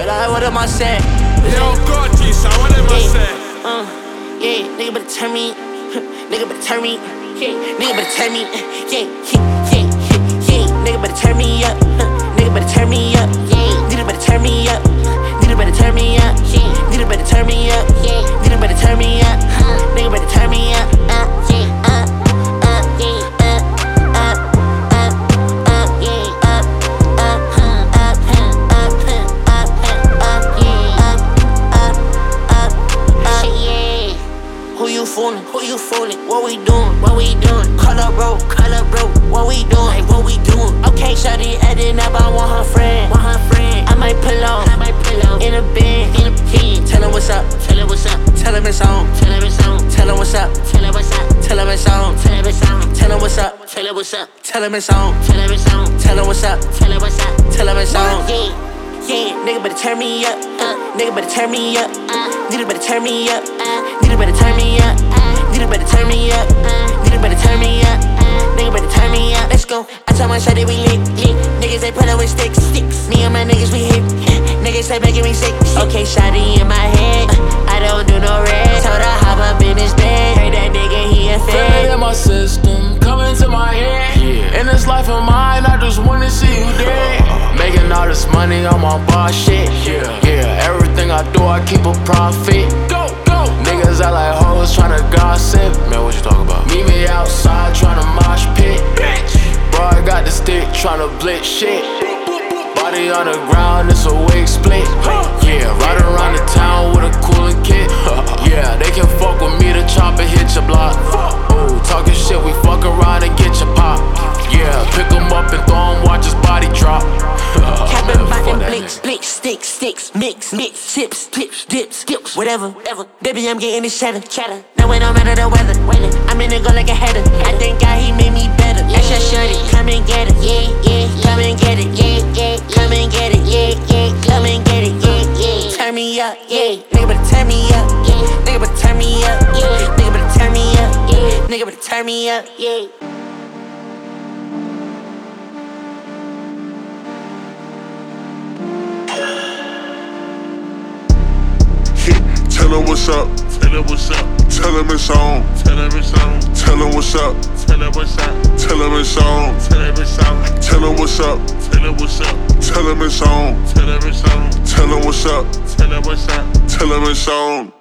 like, what am I saying? Yo, God, G-Son, what am I saying? Yeah, nigga better turn me. Nigga better turn me. Yeah, nigga better turn me. Yeah. Nigga better turn me up. Nigga better turn me up. Yeah, nigga better turn me up. Nigga better turn me up. Yeah, nigga better turn me up. Yeah, nigga better turn me up. Nigga better turn me up. Who you fooling? What we doing? What we doing? Call up, bro. What we doing? Like, what we doing? Okay, shawty adding up. I want her friend. I might pull up. In a bin. Tell her what's up. Tell it's on. Tell her what's up. Tell her it's on. Tell her what's up. Tell it's on. Tell her what's up. Tell her it's on. Yeah, nigga better turn me up. Nigga better turn me up. Nigga better turn me up. Nigga better turn me up. Nigga better turn me up. Nigga better turn me up. Nigga better turn me up. Let's go. I told my shawty we lit. Niggas they pull up with sticks. Me and my niggas we hit. Niggas say making me sick. Okay, shawty in my head. I don't do no red. Told her hop up in his bed. Heard that nigga he a Feel fed. it in my system, coming to my head. In this life of mine, I just wanna see you dead. Making all this money on my boss shit. Yeah, everything I do, I keep a profit. Go. Niggas act like hoes tryna gossip. Man, what you talking about? Meet me outside tryna mosh pit. Bro, I got the stick tryna blitz shit. Body on the ground, it's a wig split. Yeah, ride around the town with a coolin' kit. Yeah, they can fuck with me, the chopper hit your block. Ooh, talking shit, we fuck around and get your pop. Yeah, pick him up and throw him, watch his body drop. Capping by them blicks, sticks, mix, chips, dips, whatever. Baby, I'm getting this chatter. Now it don't matter the weather. I'm in the go like a header. I thank God he made me better. That's your shorty, come and get it. Yeah, come and get it. Yeah, come and get it. Yeah, come and get it. Yeah. Turn me up, yeah. Nigga better turn me up. Yeah, nigga better turn me up. Yeah, nigga better turn me up. Yeah, nigga better turn me up. Yeah. Tell him what's up. Tell him it's on. Tell him what's up. Tell him it's on. Tell him it's on. Tell him what's up. Tell him it's on. Tell him it's on. Tell him what's up. Tell him it's on.